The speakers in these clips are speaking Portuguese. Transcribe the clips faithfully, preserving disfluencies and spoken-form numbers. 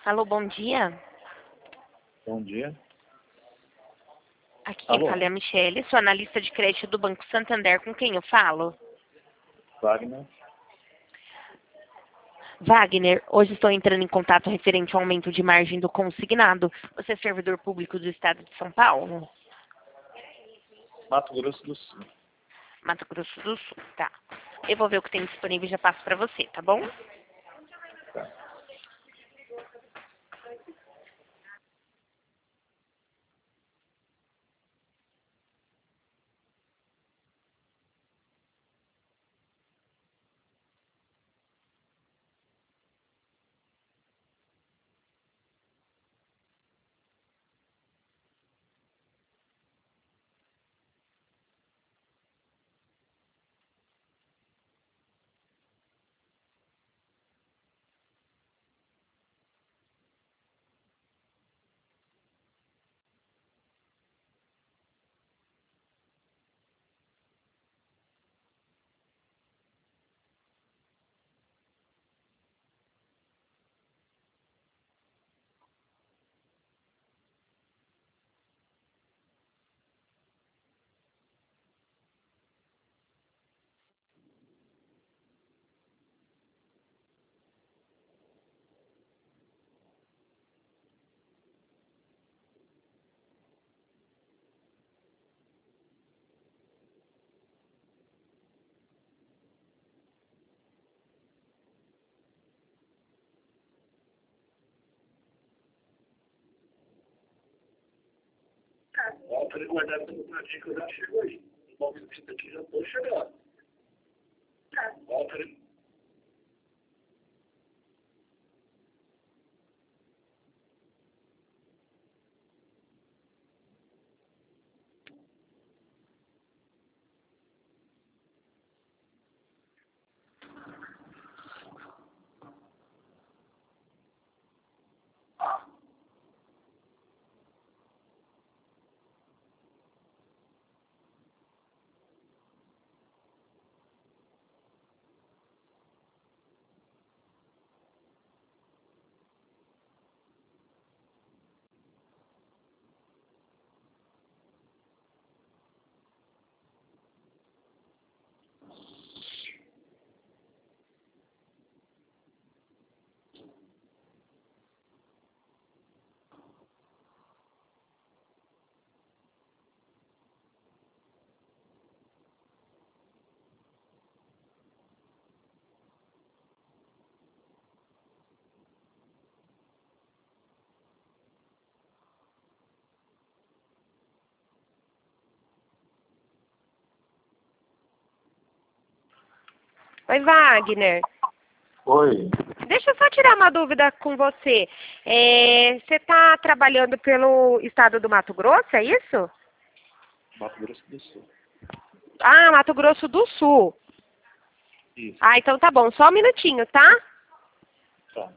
Alô, bom dia. Bom dia. Aqui quem Alô? fala é a Michele, sou analista de crédito do Banco Santander. Com quem eu falo? Wagner. Wagner, hoje estou entrando em contato referente ao aumento de margem do consignado. Você é servidor público do Estado de São Paulo? Mato Grosso do Sul. Mato Grosso do Sul, tá. Eu vou ver o que tem disponível e já passo para você, tá bom? Tá. Volta a guardar essa mensagem que eu já chego aí. No momento que você aqui já estou chegando. Tá. Volta ali. Oi, Wagner. Oi. Deixa eu só tirar uma dúvida com você. É, você está trabalhando pelo estado do Mato Grosso, é isso? Mato Grosso do Sul. Ah, Mato Grosso do Sul. Isso. Ah, então tá bom. Só um minutinho, tá? Tá.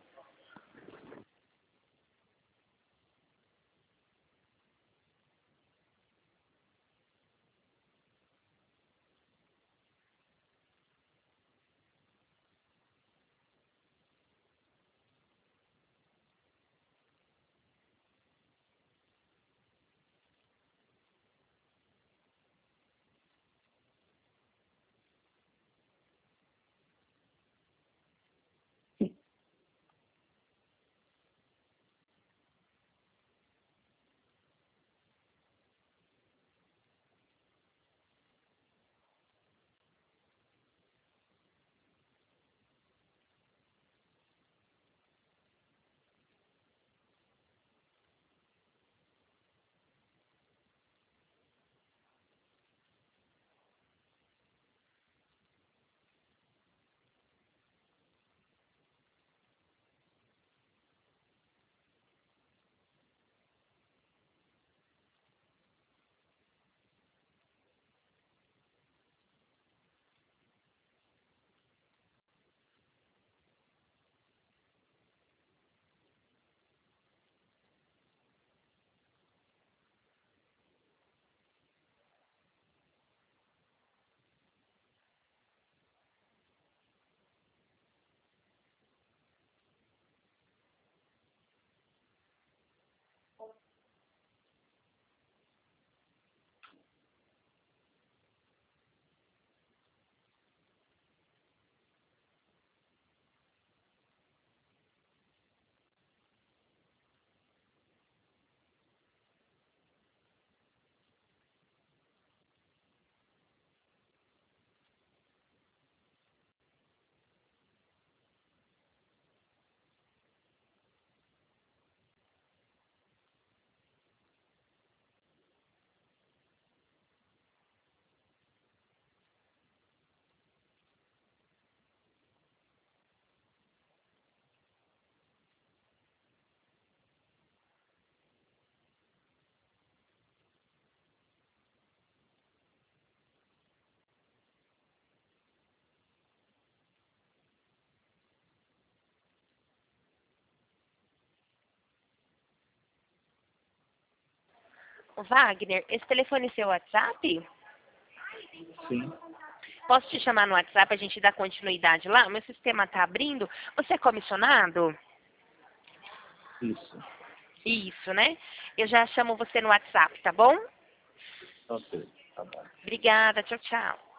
Wagner, esse telefone é seu WhatsApp? Sim. Posso te chamar no WhatsApp, a gente dá continuidade lá? Meu sistema está abrindo. Você é comissionado? Isso. Isso, né? Eu já chamo você no WhatsApp, tá bom? Ok, tá bom. Obrigada, tchau, tchau.